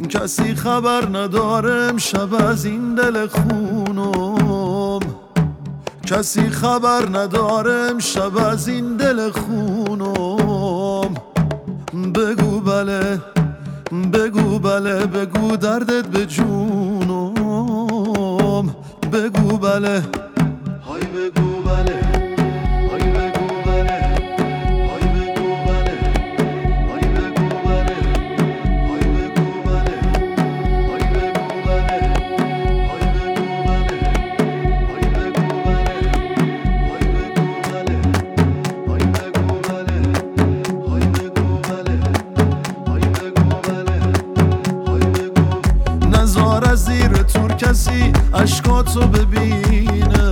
کسی خبر نداره امشب از این دل خونم، کسی خبر نداره امشب از این دل خونم. بگو بله، بگو بله، بگو دردت به جونم. بگو بله، های بگو بله، های بگو بله، های بگو بله، های بگو بله، های بگو بله، های بگو بله، های بگو بله، های بگو بله، های بگو بله، های بگو بله، های بگو بله، های بگو بله، های بگو. نزار از زیر تور کسی اشکاتو ببینه،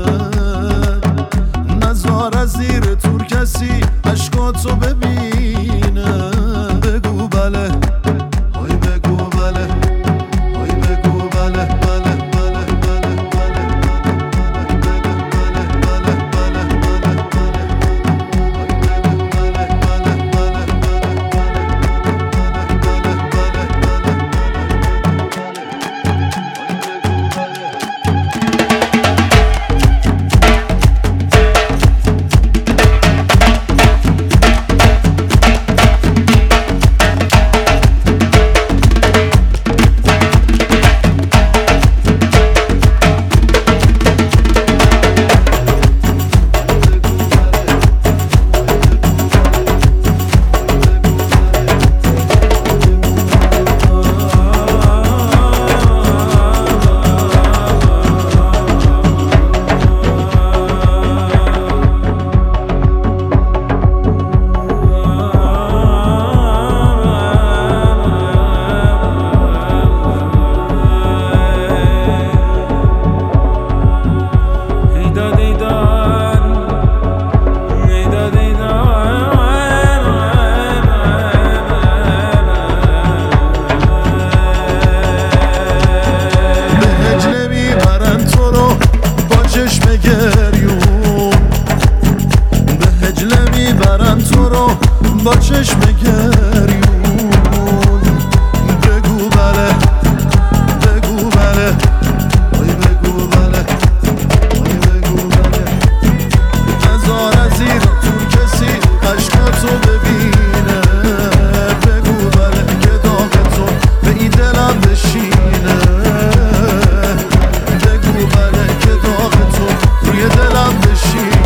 نزار از زیر تور کسی اشکاتو ببینه. بگو بله، های بگو بله، های بگو بله، بله بله بله بله با چشم گریون. بگو بله، بگو بله، ای بگو بله، ای بگو بله. نزار از زیر تور کسی اشکاتو ببینه. بگو بله که داغ تو به این دلم بشینه. بگو بله که داغ تو روی دلم بشینه.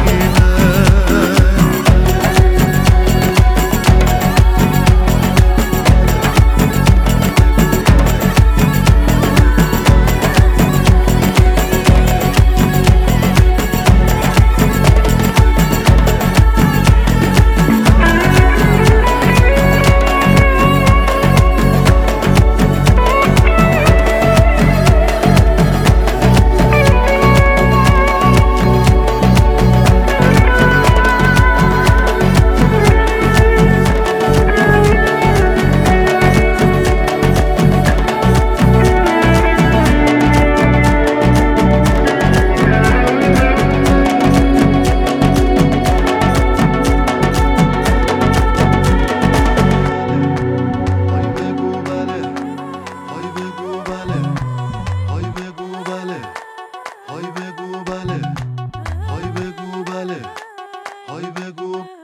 های بگو بله، های بگو بله، های بگو